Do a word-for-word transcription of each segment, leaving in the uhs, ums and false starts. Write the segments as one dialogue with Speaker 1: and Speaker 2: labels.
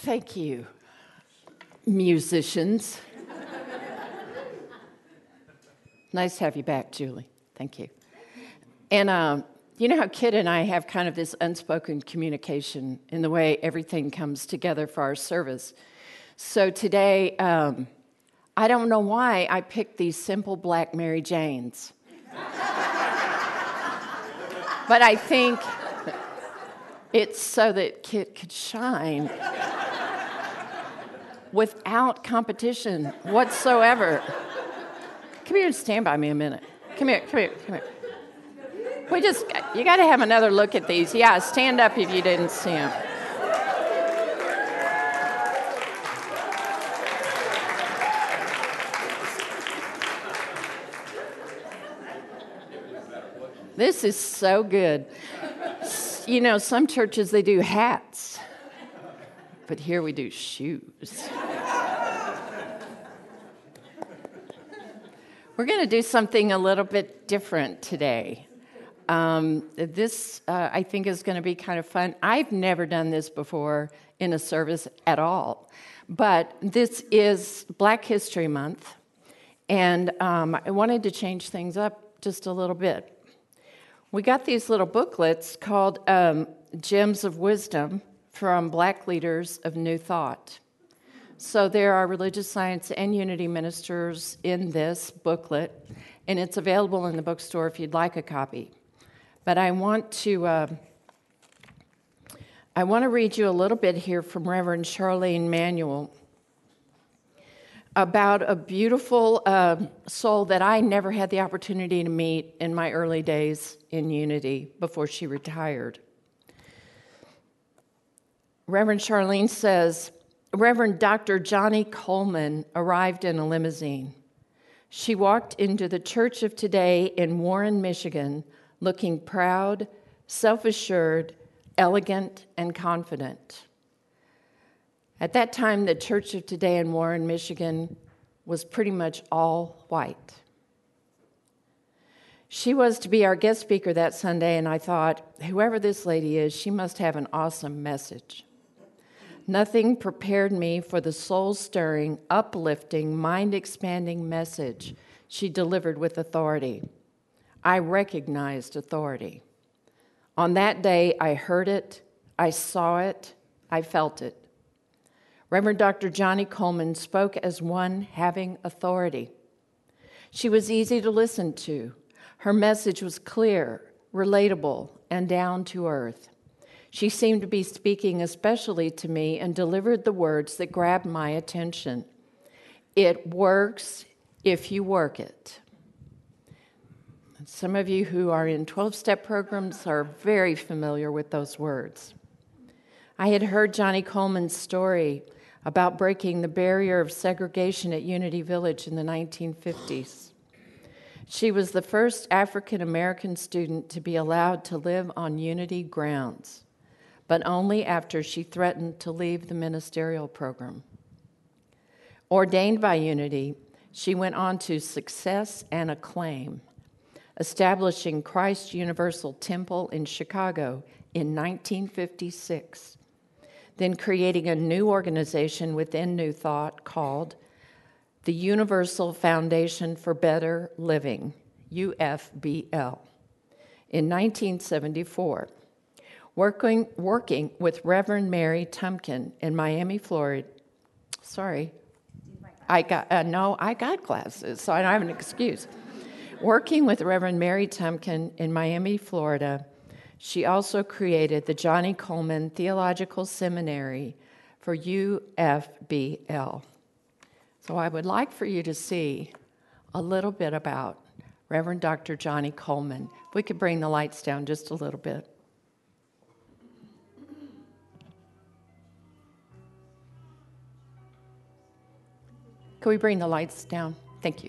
Speaker 1: Thank you, musicians. Nice to have you back, Julie. Thank you. And um, you know how Kit and I have kind of this unspoken communication in the way everything comes together for our service. So today, um, I don't know why I picked these simple black Mary Janes. But I think it's so that Kit could shine without competition whatsoever. Come here and stand by me a minute. Come here, come here, come here. We just, you got to have another look at these. Yeah, stand up if you didn't see them. This is so good. You know, some churches, they do hats, but here we do shoes. We're going to do something a little bit different today. Um, this, uh, I think, is going to be kind of fun. I've never done this before in a service at all, but this is Black History Month, and um, I wanted to change things up just a little bit. We got these little booklets called um, Gems of Wisdom from Black Leaders of New Thought. So there are religious science and unity ministers in this booklet, and it's available in the bookstore if you'd like a copy. But I want to uh, I want to read you a little bit here from Reverend Charlene Manuel about a beautiful uh, soul that I never had the opportunity to meet in my early days in Unity before she retired. Reverend Charlene says, Reverend Doctor Johnny Coleman arrived in a limousine. She walked into the Church of Today in Warren, Michigan, looking proud, self-assured, elegant, and confident. At that time, the Church of Today in Warren, Michigan was pretty much all white. She was to be our guest speaker that Sunday, and I thought, whoever this lady is, she must have an awesome message. Nothing prepared me for the soul-stirring, uplifting, mind-expanding message she delivered with authority. I recognized authority. On that day, I heard it, I saw it, I felt it. Reverend Doctor Johnny Coleman spoke as one having authority. She was easy to listen to. Her message was clear, relatable, and down to earth. She seemed to be speaking especially to me and delivered the words that grabbed my attention. It works if you work it. Some of you who are in twelve-step programs are very familiar with those words. I had heard Johnny Coleman's story about breaking the barrier of segregation at Unity Village in the nineteen fifties. She was the first African-American student to be allowed to live on Unity grounds, but only after she threatened to leave the ministerial program. Ordained by Unity, she went on to success and acclaim, establishing Christ Universal Temple in Chicago in nineteen fifty-six, then creating a new organization within New Thought called the Universal Foundation for Better Living, U F B L, in nineteen seventy-four. Working, working with Reverend Mary Tumpkin in Miami, Florida. Sorry, I got uh, no, I got glasses, so I don't have an excuse. Working with Reverend Mary Tumpkin in Miami, Florida, she also created the Johnny Coleman Theological Seminary for U F B L. So I would like for you to see a little bit about Reverend Doctor Johnny Coleman. If we could bring the lights down just a little bit. Can we bring the lights down? Thank you.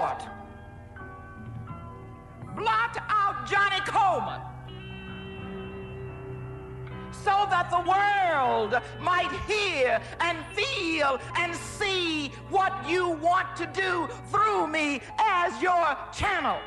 Speaker 2: Lord, blot out Johnny Coleman so that the world might hear and feel and see what you want to do through me as your channel.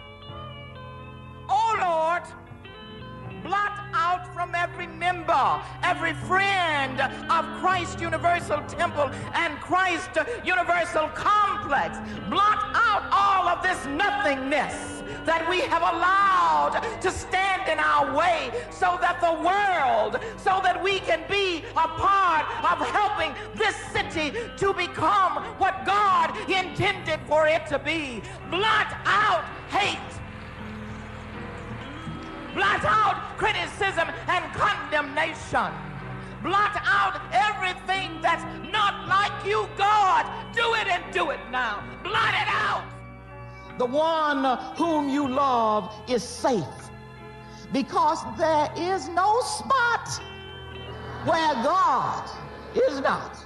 Speaker 2: Oh Lord, blot out from every member, every friend of Christ Universal Temple and Christ Universal Complex. Blot out all of this nothingness that we have allowed to stand in our way, so that the world, so that we can be a part of helping this city to become what God intended for it to be. Blot out hate. Blot out criticism and condemnation. Blot out everything that's not like you, God. Do it and do it now. Blot it out. The one whom you love is safe, because there is no spot where God is not.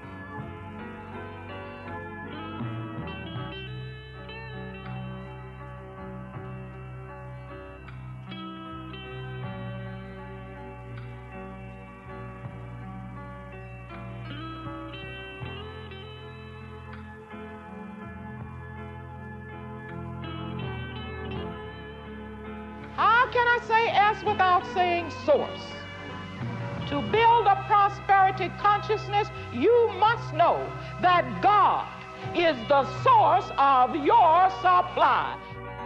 Speaker 2: How can I say S without saying source? To build a prosperity consciousness, you must know that God is the source of your supply.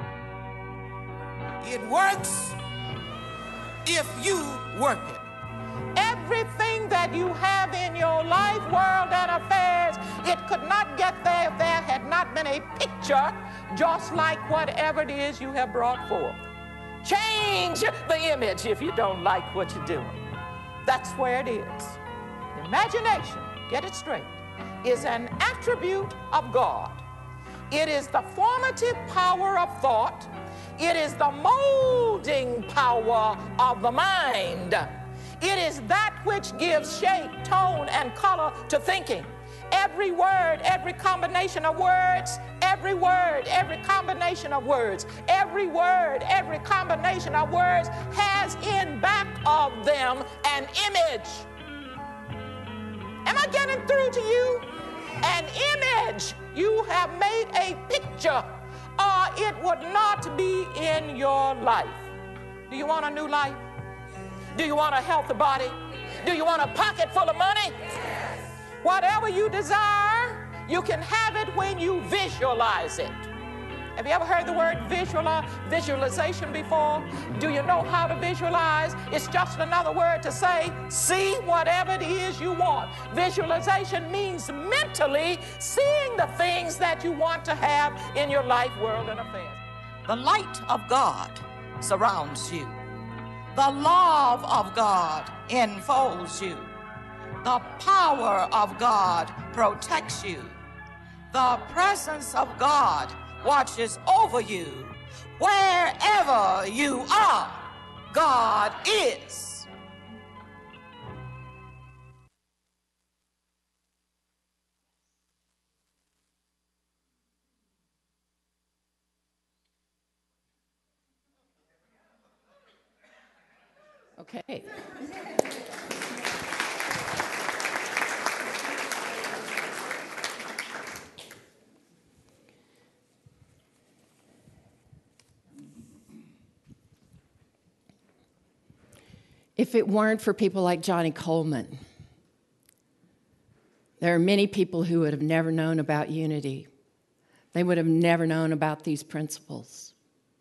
Speaker 2: It works if you work it. Everything that you have in your life, world, and affairs, it could not get there if there had not been a picture just like whatever it is you have brought forth. Change the image if you don't like what you're doing. That's where it is. Imagination, get it straight, is an attribute of God. It is the formative power of thought. It is the molding power of the mind. It is that which gives shape, tone, and color to thinking. Every word, every combination of words, every word, every combination of words, every word, every combination of words has in back of them an image. Am I getting through to you? An image. You have made a picture, or it would not be in your life. Do you want a new life? Do you want a healthy body? Do you want a pocket full of money? Whatever you desire, you can have it when you visualize it. Have you ever heard the word visual, visualization before? Do you know how to visualize? It's just another word to say, see whatever it is you want. Visualization means mentally seeing the things that you want to have in your life, world, and affairs. The light of God surrounds you. The love of God enfolds you. The power of God protects you. The presence of God watches over you. Wherever you are, God is.
Speaker 1: Okay. If it weren't for people like Johnny Coleman, there are many people who would have never known about unity. They would have never known about these principles.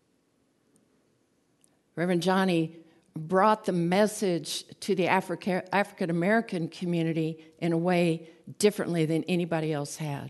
Speaker 1: Reverend Johnny brought the message to the Africa, African American community in a way differently than anybody else had.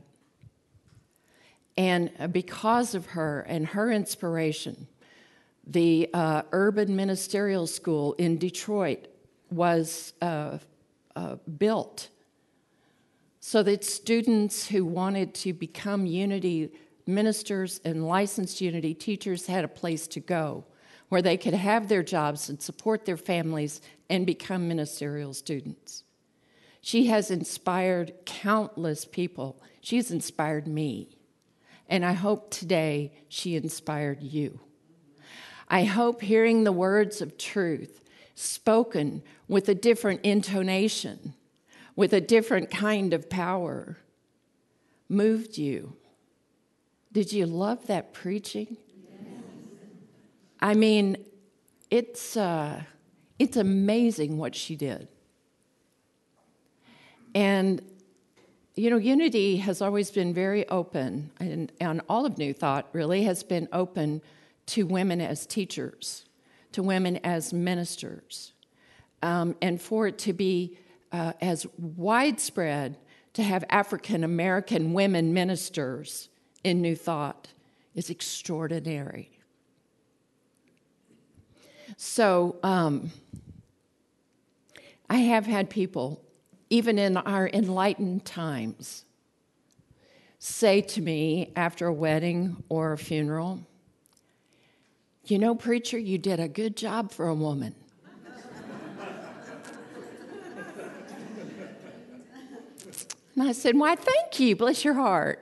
Speaker 1: And because of her and her inspiration, the uh, Urban Ministerial School in Detroit was uh, uh, built so that students who wanted to become unity ministers and licensed unity teachers had a place to go where they could have their jobs and support their families and become ministerial students. She has inspired countless people. She's inspired me. And I hope today she inspired you. I hope hearing the words of truth spoken with a different intonation, with a different kind of power, moved you. Did you love that preaching? Yes. I mean, it's uh, it's amazing what she did. And, you know, Unity has always been very open, and, and all of New Thought really has been open to women as teachers, to women as ministers, um, and for it to be uh, as widespread to have African American women ministers in New Thought is extraordinary. So um, I have had people, even in our enlightened times, say to me after a wedding or a funeral, "You know, preacher, you did a good job for a woman." And I said, "Why, thank you. Bless your heart."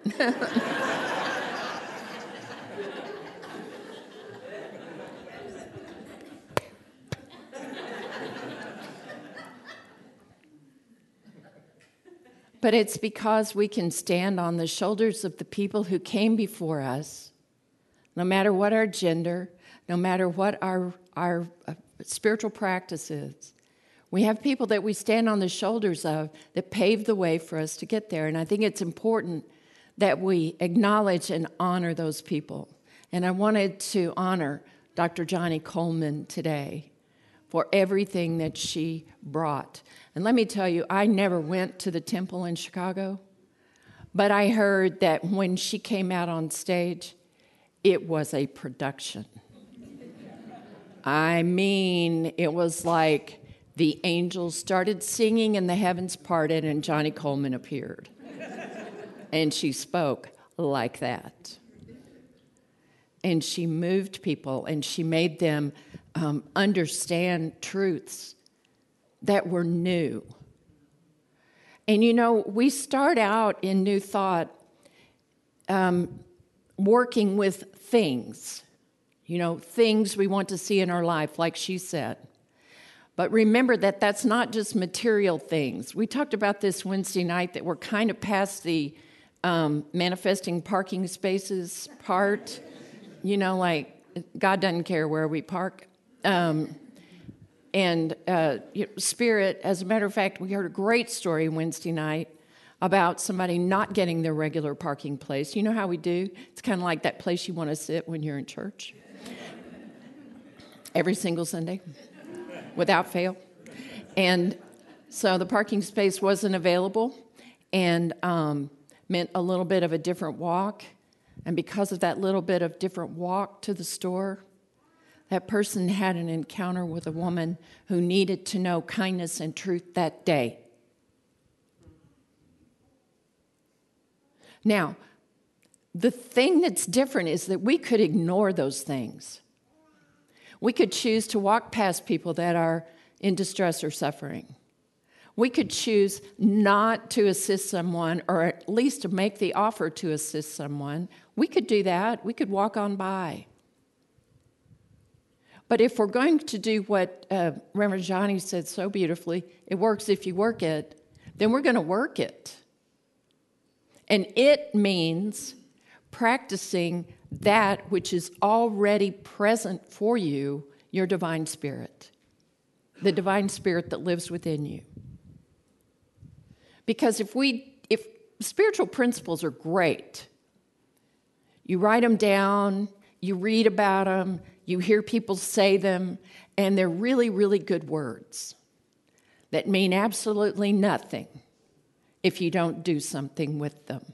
Speaker 1: But it's because we can stand on the shoulders of the people who came before us, no matter what our gender, no matter what our, our uh, spiritual practice is. We have people that we stand on the shoulders of that paved the way for us to get there. And I think it's important that we acknowledge and honor those people. And I wanted to honor Doctor Johnnie Colemon today for everything that she brought. And let me tell you, I never went to the temple in Chicago, but I heard that when she came out on stage, it was a production. I mean, it was like the angels started singing and the heavens parted and Johnnie Colemon appeared. And she spoke like that. And she moved people and she made them um, understand truths that were new. And you know, we start out in New Thought um, working with things, you know, things we want to see in our life, like she said. But remember that that's not just material things. We talked about this Wednesday night that we're kind of past the um, manifesting parking spaces part. You know, like God doesn't care where we park. Um, and uh, Spirit, as a matter of fact, we heard a great story Wednesday night about somebody not getting their regular parking place. You know how we do? It's kind of like that place you want to sit when you're in church. Every single Sunday. Without fail. And so the parking space wasn't available and um, meant a little bit of a different walk. And because of that little bit of different walk to the store, that person had an encounter with a woman who needed to know kindness and truth that day. Now, the thing that's different is that we could ignore those things. We could choose to walk past people that are in distress or suffering. We could choose not to assist someone, or at least to make the offer to assist someone. We could do that. We could walk on by. But if we're going to do what uh, Reverend Johnnie said so beautifully, it works if you work it, then we're going to work it. And it means practicing that which is already present for you, your divine spirit, the divine spirit that lives within you. Because if we, if spiritual principles are great, you write them down, you read about them, you hear people say them, and they're really, really good words that mean absolutely nothing if you don't do something with them.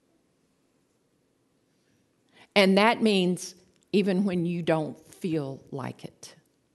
Speaker 1: And that means even when you don't feel like it.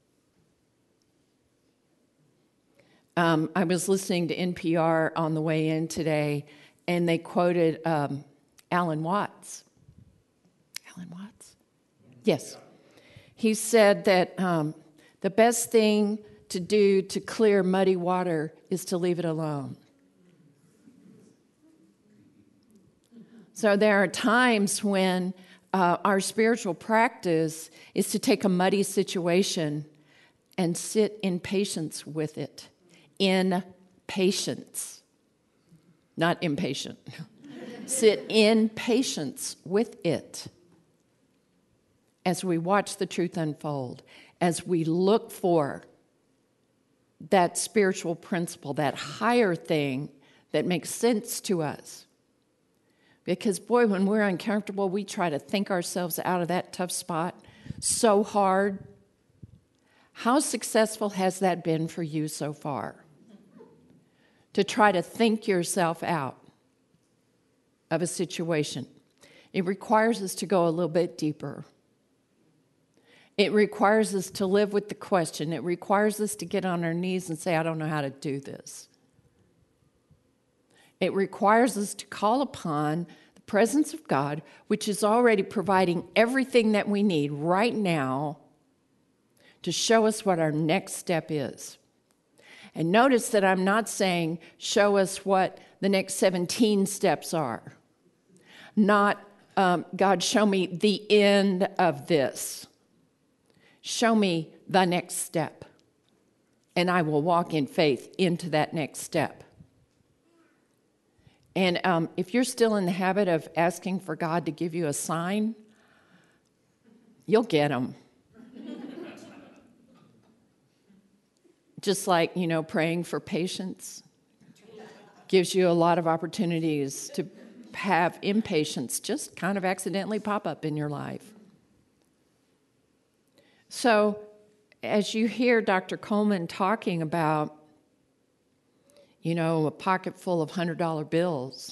Speaker 1: Um, I was listening to N P R on the way in today, and they quoted um, Alan Watts. Alan Watts? Yes. He said that um, the best thing to do to clear muddy water is to leave it alone. So there are times when uh, our spiritual practice is to take a muddy situation and sit in patience with it. In patience, not impatient. Sit in patience with it as we watch the truth unfold, as we look for that spiritual principle, that higher thing that makes sense to us. Because, boy, when we're uncomfortable, we try to think ourselves out of that tough spot so hard. How successful has that been for you so far? To try to think yourself out of a situation. It requires us to go a little bit deeper. It requires us to live with the question. It requires us to get on our knees and say, I don't know how to do this. It requires us to call upon the presence of God, which is already providing everything that we need right now to show us what our next step is. And notice that I'm not saying, show us what the next seventeen steps are. Not, um, God, show me the end of this. Show me the next step, and I will walk in faith into that next step. And um, if you're still in the habit of asking for God to give you a sign, you'll get them. Just like, you know, praying for patience gives you a lot of opportunities to have impatience just kind of accidentally pop up in your life. So, as you hear Doctor Coleman talking about, you know, a pocket full of one hundred dollar bills,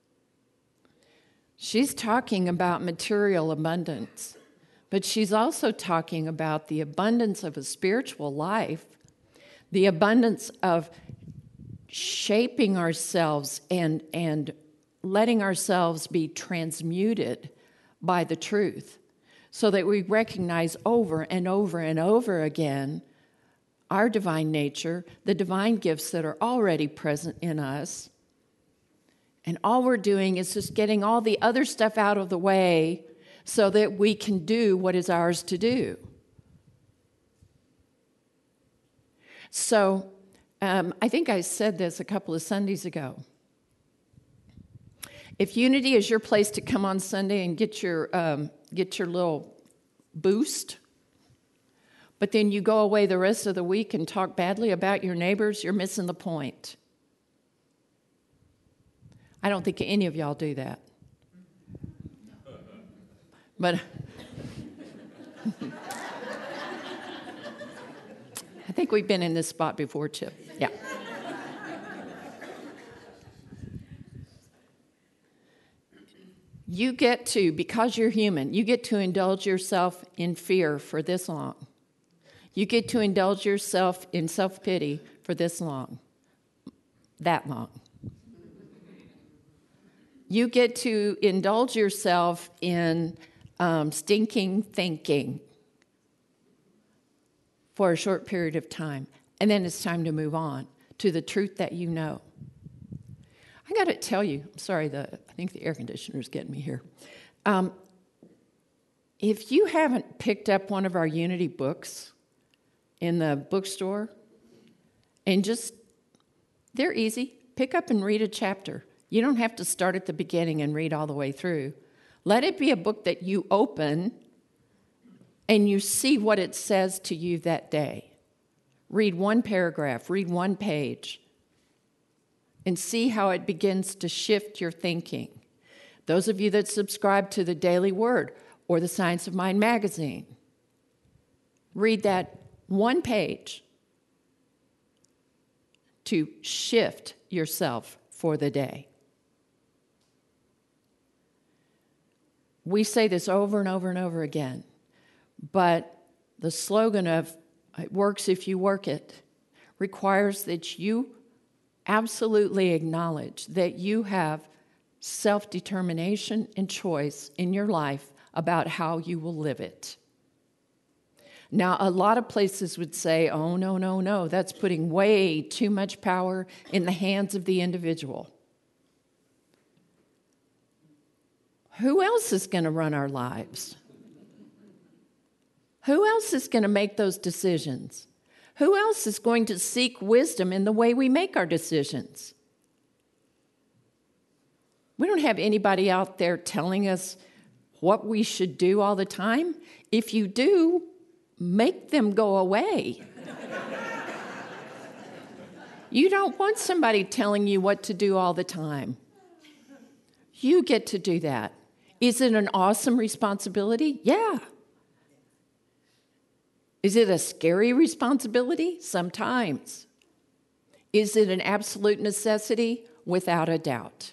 Speaker 1: she's talking about material abundance, but she's also talking about the abundance of a spiritual life, the abundance of shaping ourselves and, and letting ourselves be transmuted by the truth, so that we recognize over and over and over again our divine nature, the divine gifts that are already present in us. And all we're doing is just getting all the other stuff out of the way so that we can do what is ours to do. So um, I think I said this a couple of Sundays ago. If Unity is your place to come on Sunday and get your um, get your little boost, but then you go away the rest of the week and talk badly about your neighbors, you're missing the point. I don't think any of y'all do that. But I think we've been in this spot before, Chip. Yeah. You get to, because you're human, you get to indulge yourself in fear for this long. You get to indulge yourself in self-pity for this long, that long. You get to indulge yourself in um, stinking thinking for a short period of time, and then it's time to move on to the truth that you know. I got to tell you, I'm sorry, the, I think the air conditioner's getting me here. Um, if you haven't picked up one of our Unity books in the bookstore, and just, they're easy, pick up and read a chapter. You don't have to start at the beginning and read all the way through. Let it be a book that you open and you see what it says to you that day. Read one paragraph, read one page, and see how it begins to shift your thinking. Those of you that subscribe to the Daily Word or the Science of Mind magazine, read that one page to shift yourself for the day. We say this over and over and over again, but the slogan of "it works if you work it" requires that you absolutely acknowledge that you have self-determination and choice in your life about how you will live it. Now, a lot of places would say, oh, no, no, no, that's putting way too much power in the hands of the individual. Who else is going to run our lives? Who else is going to make those decisions? Who else is going to seek wisdom in the way we make our decisions? We don't have anybody out there telling us what we should do all the time. If you do, make them go away. You don't want somebody telling you what to do all the time. You get to do that. Is it an awesome responsibility? Yeah. Is it a scary responsibility? Sometimes. Is it an absolute necessity? Without a doubt.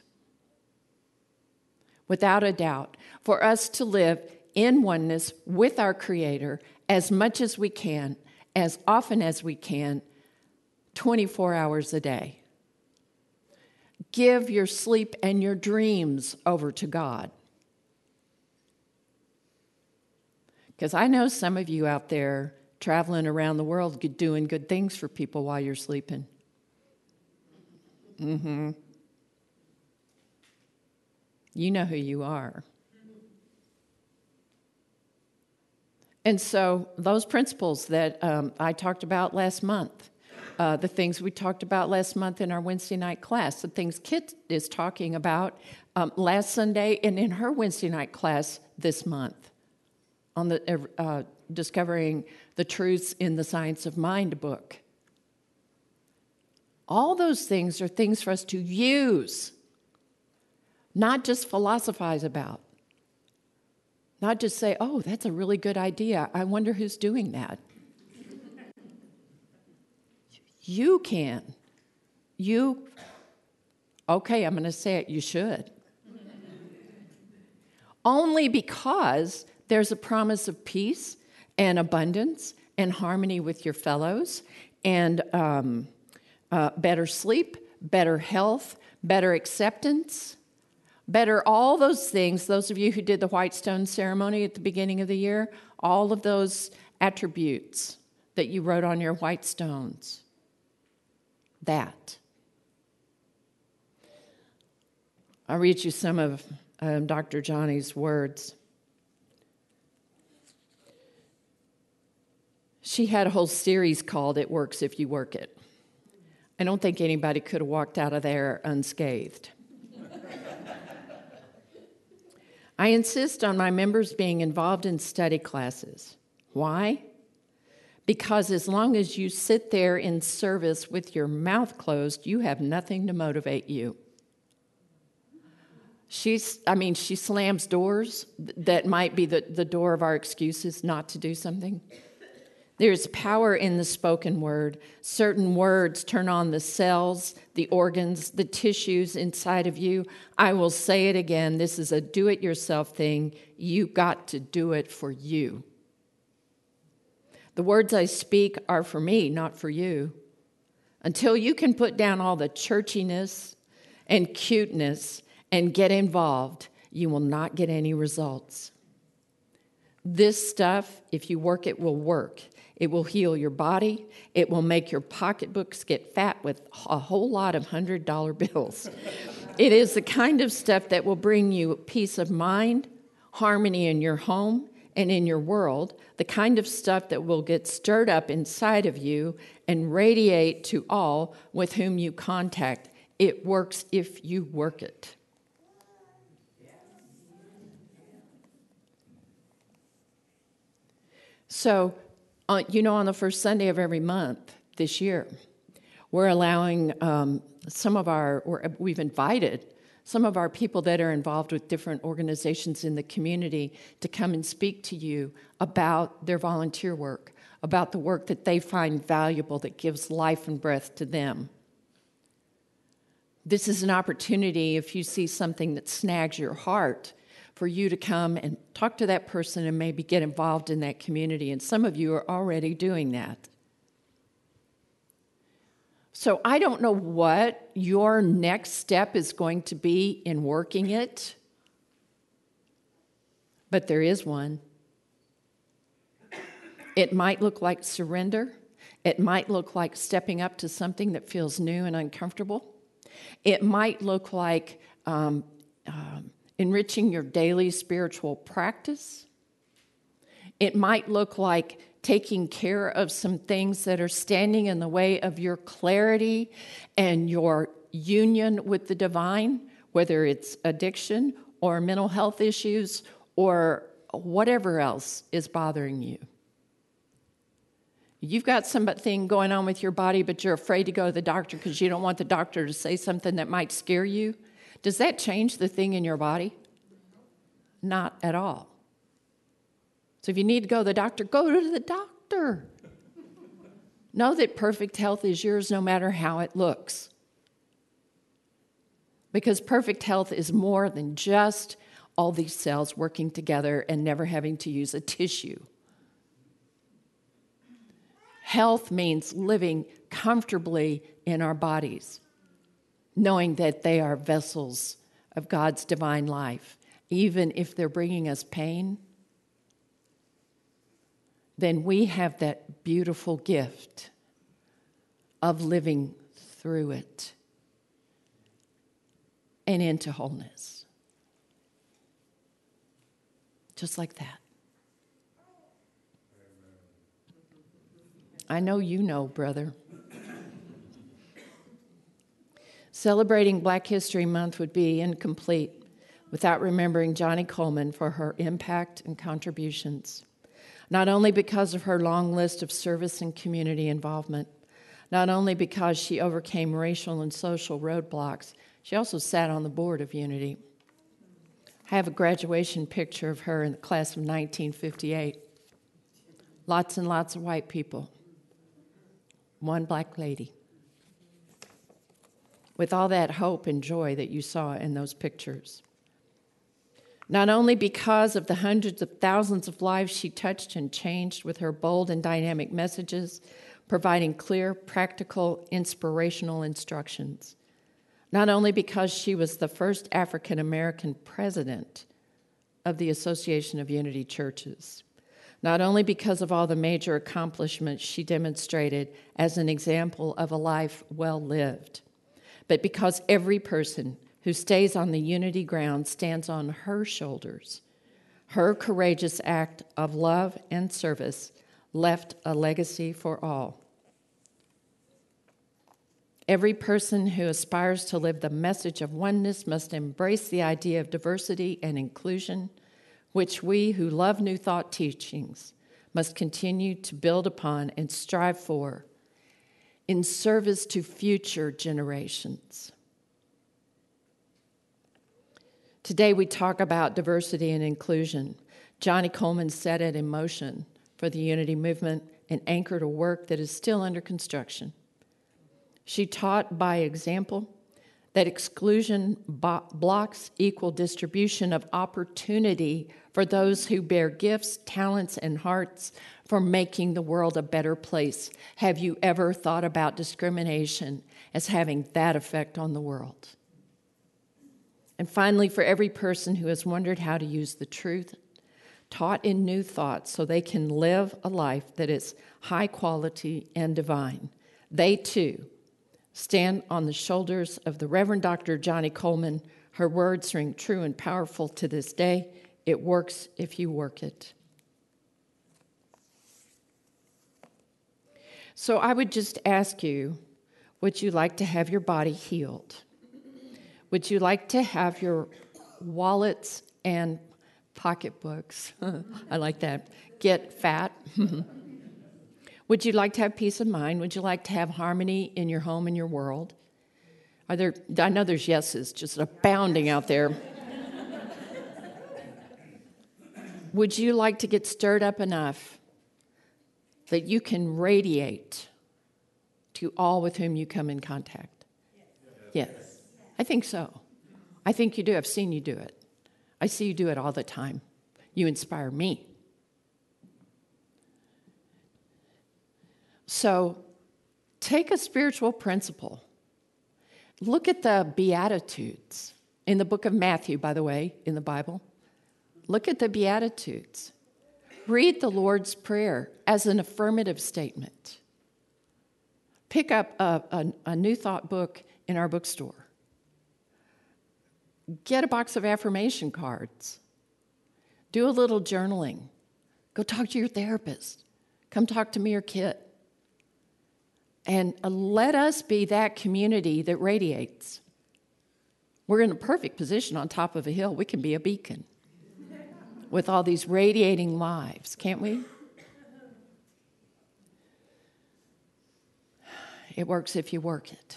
Speaker 1: Without a doubt. For us to live in oneness with our Creator as much as we can, as often as we can, twenty-four hours a day. Give your sleep and your dreams over to God. Because I know some of you out there traveling around the world doing good things for people while you're sleeping. Mm-hmm. You know who you are. And so those principles that um, I talked about last month, uh, the things we talked about last month in our Wednesday night class, the things Kit is talking about um, last Sunday and in her Wednesday night class this month, on the uh, Discovering the Truths in the Science of Mind book. All those things are things for us to use, not just philosophize about. Not just say, oh, that's a really good idea. I wonder who's doing that. You can. You, okay, I'm going to say it, you should. Only because there's a promise of peace and abundance and harmony with your fellows and um, uh, better sleep, better health, better acceptance, better all those things. Those of you who did the white stone ceremony at the beginning of the year, all of those attributes that you wrote on your white stones. That. I'll read you some of um, Doctor Johnny's words. She had a whole series called It Works If You Work It. I don't think anybody could have walked out of there unscathed. I insist on my members being involved in study classes. Why? Because as long as you sit there in service with your mouth closed, you have nothing to motivate you. She's, I mean, she slams doors that might be the, the door of our excuses not to do something. There's power in the spoken word. Certain words turn on the cells, the organs, the tissues inside of you. I will say it again. This is a do-it-yourself thing. You got to do it for you. The words I speak are for me, not for you. Until you can put down all the churchiness and cuteness and get involved, you will not get any results. This stuff, if you work it, will work. It will heal your body. It will make your pocketbooks get fat with a whole lot of one hundred dollar bills. It is the kind of stuff that will bring you peace of mind, harmony in your home and in your world, the kind of stuff that will get stirred up inside of you and radiate to all with whom you contact. It works if you work it. So, Uh, you know, on the first Sunday of every month this year, we're allowing um, some of our, or we've invited some of our people that are involved with different organizations in the community to come and speak to you about their volunteer work, about the work that they find valuable that gives life and breath to them. This is an opportunity, if you see something that snags your heart, for you to come and talk to that person and maybe get involved in that community. And some of you are already doing that. So I don't know what your next step is going to be in working it, but there is one. It might look like surrender. It might look like stepping up to something that feels new and uncomfortable. It might look like um, um, enriching your daily spiritual practice. It might look like taking care of some things that are standing in the way of your clarity and your union with the divine, whether it's addiction or mental health issues or whatever else is bothering you. You've got something going on with your body, but you're afraid to go to the doctor because you don't want the doctor to say something that might scare you. Does that change the thing in your body? Not at all. So if you need to go to the doctor, go to the doctor. Know that perfect health is yours no matter how it looks. Because perfect health is more than just all these cells working together and never having to use a tissue. Health means living comfortably in our bodies, knowing that they are vessels of God's divine life. Even if they're bringing us pain, then we have that beautiful gift of living through it and into wholeness. Just like that. I know you know, brother. Celebrating Black History Month would be incomplete without remembering Johnnie Colemon for her impact and contributions, not only because of her long list of service and community involvement, not only because she overcame racial and social roadblocks, she also sat on the board of Unity. I have a graduation picture of her in the class of nineteen fifty-eight. Lots and lots of white people. One black lady. With all that hope and joy that you saw in those pictures. Not only because of the hundreds of thousands of lives she touched and changed with her bold and dynamic messages, providing clear, practical, inspirational instructions. Not only because she was the first African American president of the Association of Unity Churches. Not only because of all the major accomplishments she demonstrated as an example of a life well lived, but because every person who stays on the Unity ground stands on her shoulders. Her courageous act of love and service left a legacy for all. Every person who aspires to live the message of oneness must embrace the idea of diversity and inclusion, which we who love New Thought teachings must continue to build upon and strive for in service to future generations. Today we talk about diversity and inclusion. Johnnie Colemon set it in motion for the Unity movement and anchored a work that is still under construction. She taught by example that exclusion bo- blocks equal distribution of opportunity for those who bear gifts, talents, and hearts for making the world a better place. Have you ever thought about discrimination as having that effect on the world? And finally, for every person who has wondered how to use the truth taught in New Thought so they can live a life that is high quality and divine, they too stand on the shoulders of the Reverend Doctor Johnnie Colemon. Her words ring true and powerful to this day. It works if you work it. So I would just ask you, would you like to have your body healed? Would you like to have your wallets and pocketbooks, I like that, get fat? Would you like to have peace of mind? Would you like to have harmony in your home and your world? Are there? I know there's yeses just abounding out there. Would you like to get stirred up enough that you can radiate to all with whom you come in contact? Yes. Yes. I think so. I think you do. I've seen you do it. I see you do it all the time. You inspire me. So take a spiritual principle. Look at the Beatitudes in the book of Matthew, by the way, in the Bible. Look at the Beatitudes. Read the Lord's Prayer as an affirmative statement. Pick up a, a, a New Thought book in our bookstore. get a box of affirmation cards. Do a little journaling. Go talk to your therapist. Come talk to me or Kit. And uh, let us be that community that radiates. We're in a perfect position on top of a hill. We can be a beacon with all these radiating lives, can't we? It works if you work it.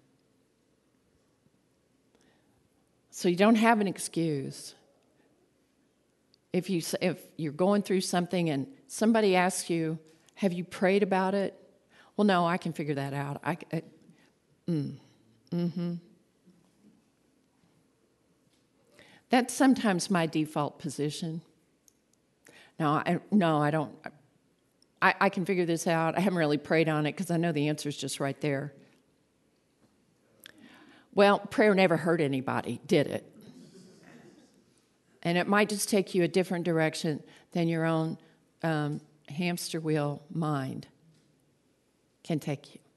Speaker 1: So you don't have an excuse. If, you, if you're going through something and somebody asks you, have you prayed about it? Well, no, I can figure that out. I, I, mm, mm-hmm. That's sometimes my default position. No, I, no, I don't. I, I can figure this out. I haven't really prayed on it because I know the answer is just right there. Well, prayer never hurt anybody, did it? And it might just take you a different direction than your own um, hamster wheel mind can take you.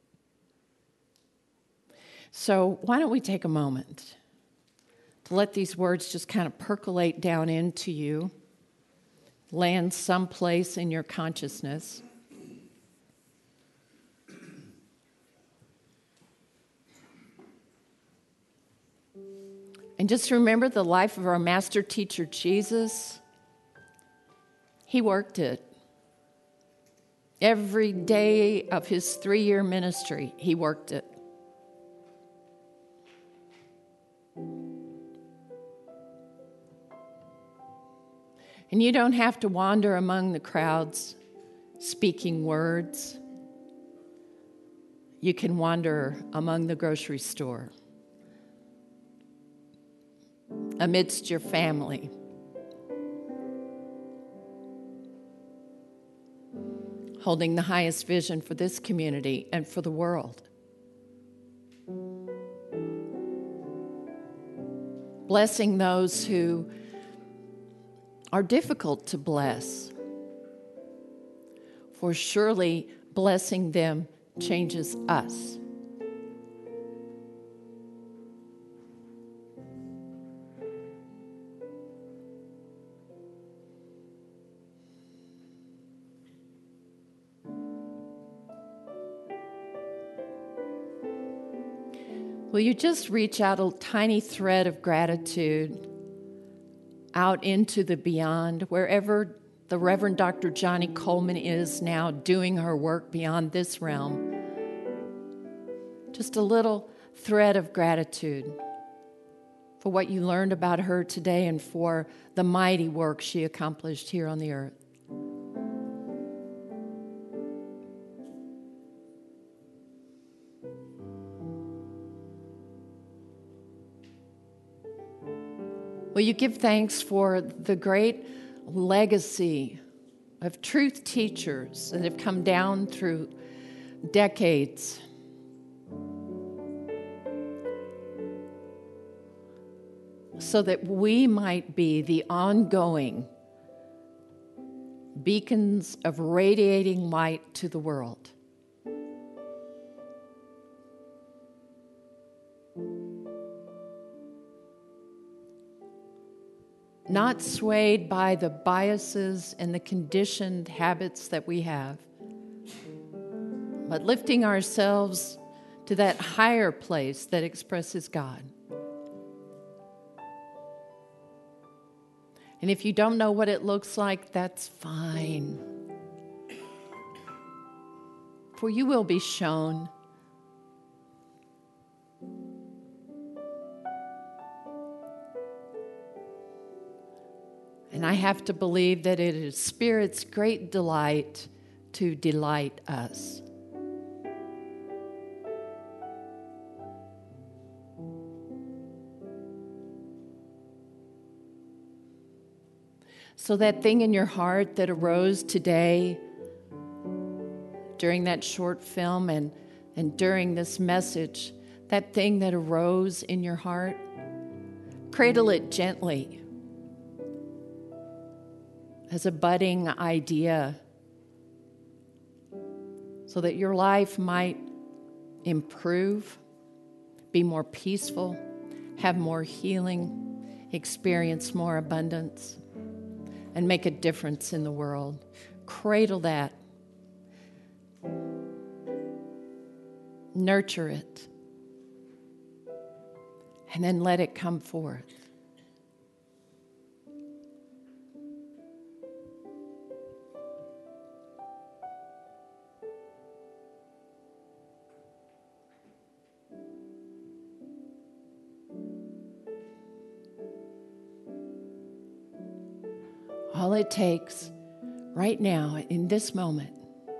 Speaker 1: So why don't we take a moment to let these words just kind of percolate down into you, land someplace in your consciousness. And just remember the life of our master teacher, Jesus. He worked it. Every day of his three-year ministry, he worked it. And you don't have to wander among the crowds speaking words. You can wander among the grocery store, amidst your family, holding the highest vision for this community and for the world. Blessing those who are difficult to bless, for surely blessing them changes us. Will you just reach out a tiny thread of gratitude out into the beyond, wherever the Reverend Doctor Johnny Coleman is now doing her work beyond this realm? Just a little thread of gratitude for what you learned about her today and for the mighty work she accomplished here on the earth. Will you give thanks for the great legacy of truth teachers that have come down through decades? So that we might be the ongoing beacons of radiating light to the world. Not swayed by the biases and the conditioned habits that we have, but lifting ourselves to that higher place that expresses God. And if you don't know what it looks like, that's fine. For you will be shown. And I have to believe that it is Spirit's great delight to delight us. So that thing in your heart that arose today during that short film and, and during this message, that thing that arose in your heart, cradle it gently as a budding idea so that your life might improve, be more peaceful, have more healing, experience more abundance, and make a difference in the world. Cradle that. Nurture it. And then let it come forth. All it takes right now, in this moment,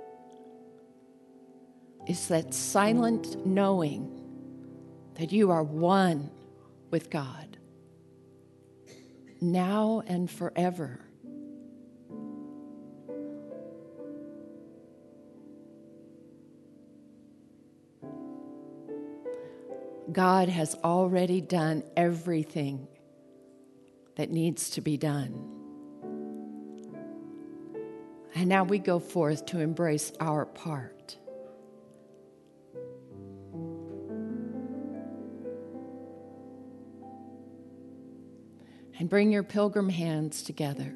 Speaker 1: is that silent knowing that you are one with God, now and forever. God has already done everything that needs to be done. And now we go forth to embrace our part. And bring your pilgrim hands together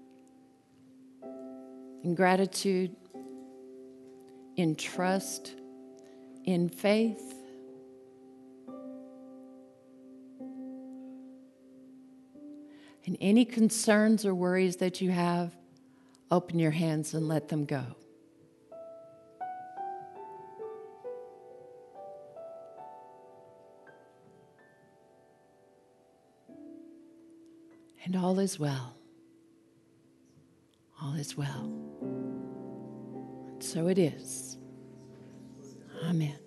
Speaker 1: in gratitude, in trust, in faith. And any concerns or worries that you have, open your hands and let them go. And all is well. All is well. And so it is. Amen.